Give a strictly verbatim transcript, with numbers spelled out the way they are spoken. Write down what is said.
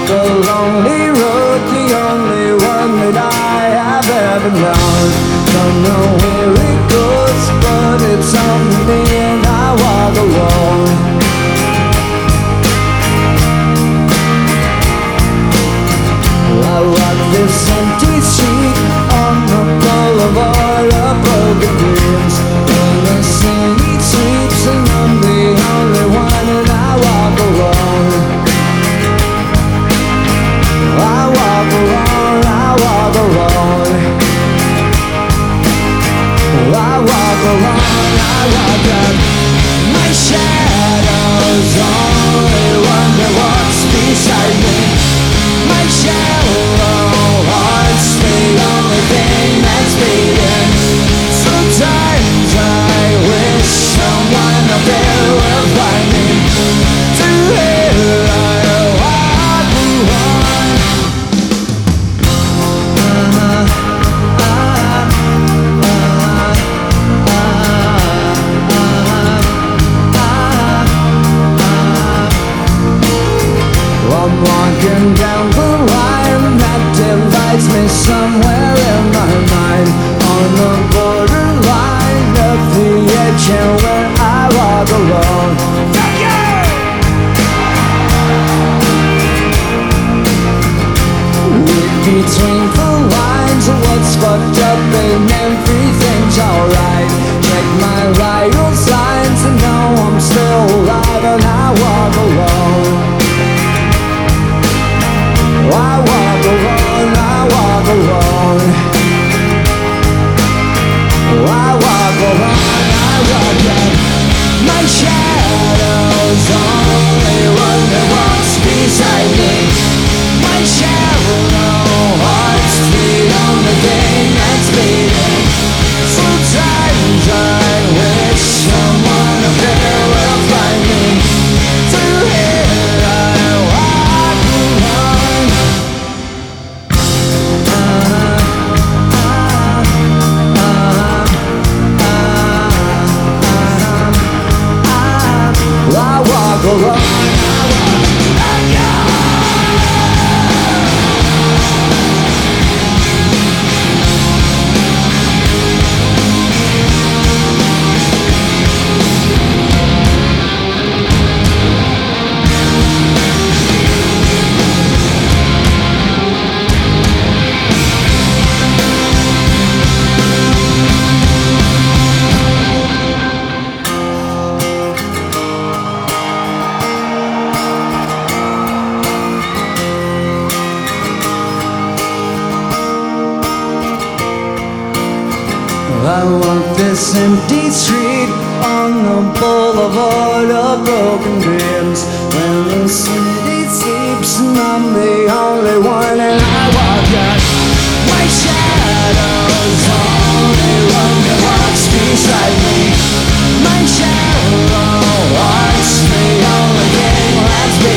The lonely road, the only one that I have ever known. Don't know where it goes, but it's on me and I walk alone. I walk this empty street on the boulevard of broken dreams. When the city sleeps and I'm the only one and I walk alone. I walk alone, I walk alone. I walk alone, I walk up. My shadow's only one that walks beside me. My shallow heart's the only thing that's beating. Sometimes I wish someone up there will find me. To here I walk alone. I'm walking down the line that divides me somewhere in my mind. On the borderline of the edge and where I walk alone. Read between the lines of what's fucked up and everything's alright. Check my vital signs and know I'm still alive and I walk alone. I walk alone, I walk alone. I walk alone, I walk up. My shadow's only one that walks beside me. My shallow heart's the only thing that's beating. Sometimes I wish someone up there will find me. To here I walk alone. I walk alone. I walk this empty street on the boulevard of broken dreams. When the city sleeps and I'm the only one and I walk out. My shadow's only one that walks beside me. My shallow heart's the only thing that's been.